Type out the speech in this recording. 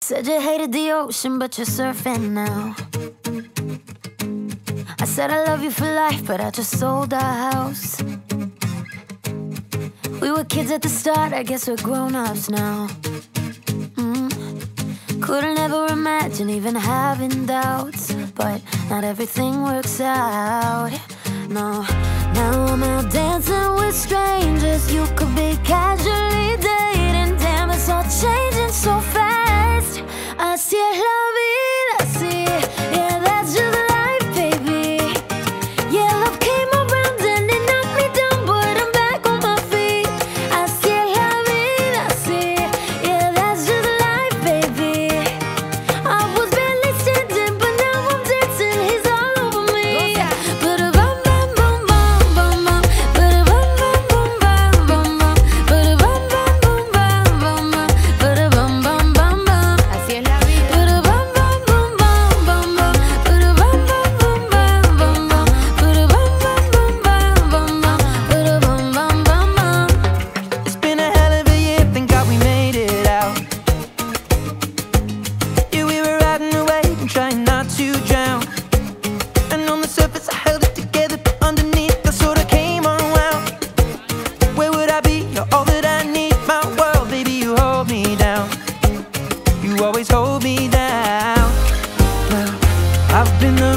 Said you hated the ocean, but you're surfing now. I said I love you for life, but I just sold our house. We were kids at the start, I guess we're grown-ups now. Couldn't ever imagine even having doubts, but not everything works out. No, now I'm out dancing with strangers. You could be casually dating. Damn, it's all changing so fast. Así es la vida, sí. Yeah, that's just life, baby. Yeah, love came around and it knocked me down, but I'm back on my feet. Así es la vida, sí. Yeah, that's just life, baby. I was barely standing, but now I'm dancing. He's all over me. Ba-da-bum, bum, bum, bum, bum, bum. Ba-da-bum, bum, bum, bum, bum, bum. Ba-da-bum, bum, bum, bum, bum, bum. Ba-da-bum, bum, bum, bum. Así es la vida. Ba-da-bum, bum, bum, bum, bum, bum. Ba-da-bum, bum, bum, bum, bum, bum. Ba-da-bum, bum, bum, bum, bum, bum. Ba-da-bum, bum, bum, bum. It's been a hell of a year, thank God we made it out. Yeah, we were riding the wave and trying not to drown. And on the surface I held it together, but underneath I sort of came unwound. Where would I be? You're all that I need. My world, baby, you hold me down. You always hold me down. Now, I've been the